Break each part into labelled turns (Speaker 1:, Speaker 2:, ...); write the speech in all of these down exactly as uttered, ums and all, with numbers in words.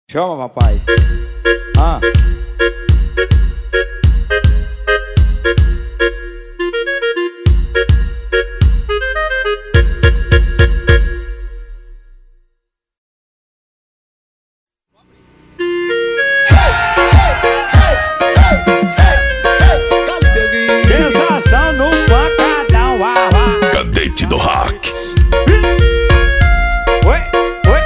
Speaker 1: Chama, papai. Ah. Sensação no pancadão, ah, ah.
Speaker 2: Cadete do Rock.
Speaker 1: Oi, oi.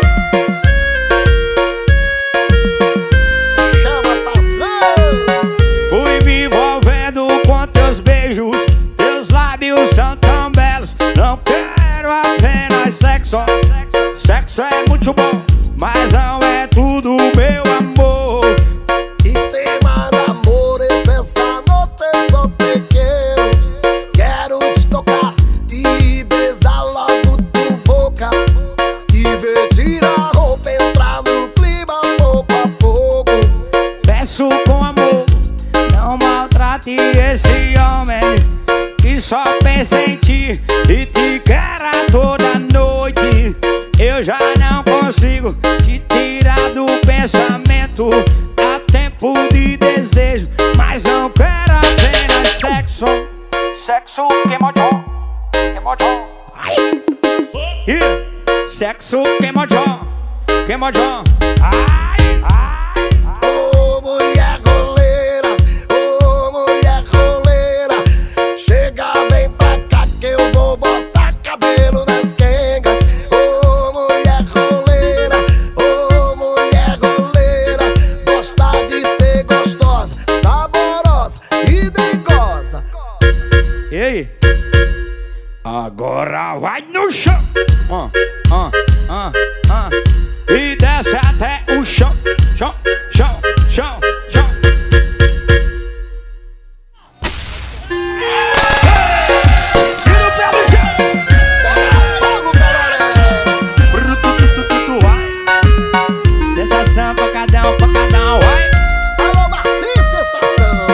Speaker 3: Chama, patrão.
Speaker 1: Fui me envolvendo com teus beijos, teus lábios são tão belos. Não quero apenas sexo. Sexo é muito bom, mas não é tudo, meu amor.
Speaker 3: E tem mais amores essa noite, só te quero. Quero te tocar e besar logo tua boca. E ver tirar a roupa, entrar no clima pouco a pouco.
Speaker 1: Peço com amor, não maltrate esse homem que só pensa em ti e te quer a toda noite. Eu já não consigo te tirar do pensamento. Há tempo de desejo, mas não quero apenas sexo. Sexo queimodão, queimodão. Ai. Yeah. Sexo queimodão, queimodão. Ai, ai, ai.
Speaker 3: Ô mulher roleira, ô mulher roleira, chega, vem pra cá que eu vou botar cabelo nas quengas. Ô mulher roleira, ô mulher roleira, gosta de ser gostosa, saborosa e dengosa.
Speaker 1: E aí? Agora vai no chão. Ah, ah, ah, ah. E desce até o chão. Chão, chão, chão, chão. E no pé do chão.
Speaker 3: Pega fogo, galera.
Speaker 1: Brutututututu, vai. Sensação, pancadão, pancadão, vai.
Speaker 3: Alô, Marcinho, sensação.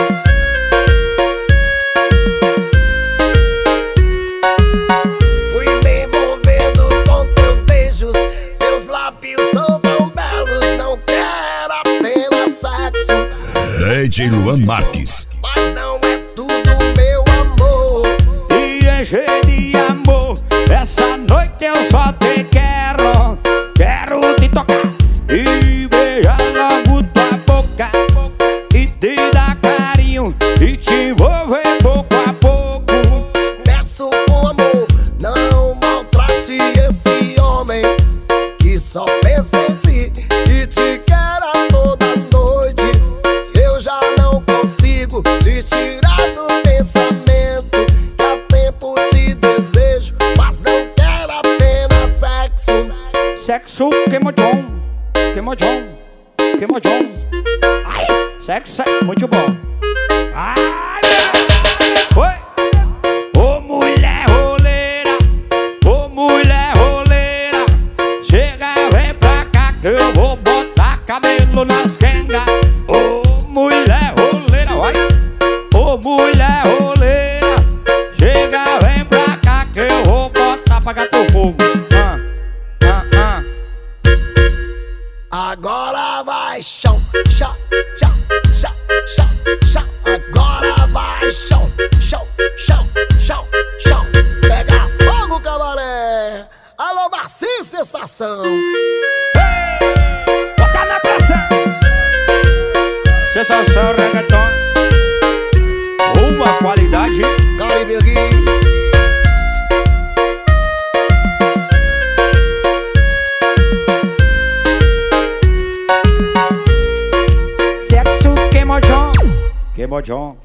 Speaker 3: Fui me envolvendo com teus beijos, teus lábios são tão belos. Não quero apenas sexo,
Speaker 2: D J Luan Marques.
Speaker 3: mas não é tudo, meu amor.
Speaker 1: E encher de amor, essa noite eu só te quero. Quero te tocar e beijar logo tua boca, e te dar carinho e te envolver pouco a pouco.
Speaker 3: Peço com amor, não maltrate esse homem que só pensa em ti e te quer a toda noite. Eu já não consigo te tirar do pensamento. Que há tempo te desejo, mas não quero apenas sexo.
Speaker 1: Sexo queimodão, queimodão, queimodão. Ai, sexo é muito bom. Ai, oi. Ô mulher roleira, ô mulher roleira, chega, vem pra cá que eu vou botar cabelo nas quengas. Ô mulher roleira, vai. Ô mulher roleira, chega, vem pra cá que eu vou botar pra gato fogo. Ah, ah, ah.
Speaker 3: Agora vai chão, chão, chão, chão, chão, chão. Agora vai chão, chão, chão, chão, chão. Pega fogo, cabaré. Alô, Marcinho, sensação.
Speaker 1: Bota na pressão. Sensação reggaeton, uma qualidade.
Speaker 3: Caribe Guiz.
Speaker 1: Sexo queimodão, queimodão.